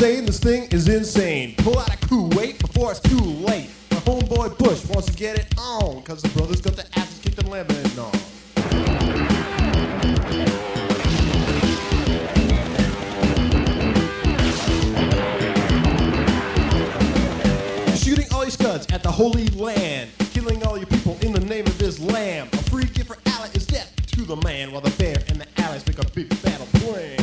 saying this thing is insane. Pull out a Kuwait before it's too late. My homeboy Bush wants to get it on, cause the brothers got the asses kicked in Lebanon. Shooting all your scuds at the Holy Land, killing all your people in the name of Islam. A free gift for Allah is death to the man, while the bear and the allies make a big battle plan.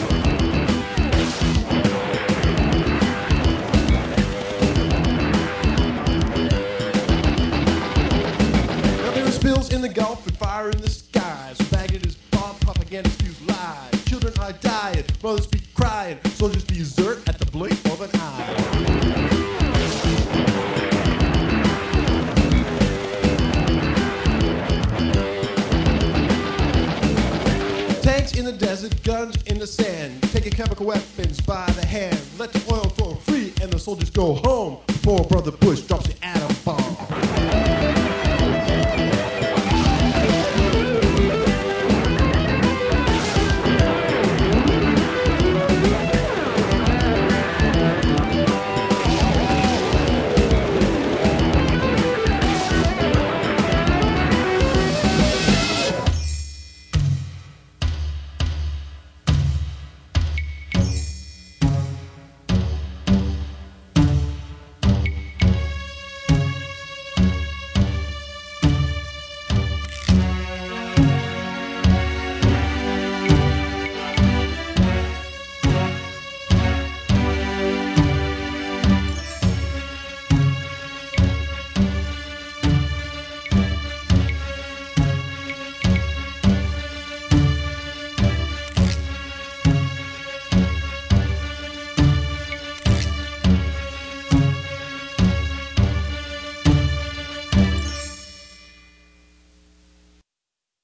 Now there are spills in the Gulf and fire in the skies. Baggage is bomb propaganda spews lies. Children are dying, mothers be crying, soldiers desert at the blink of an eye. In the desert, guns in the sand, taking chemical weapons by the hand. Let the oil flow free and the soldiers go home before Brother Bush drops the atom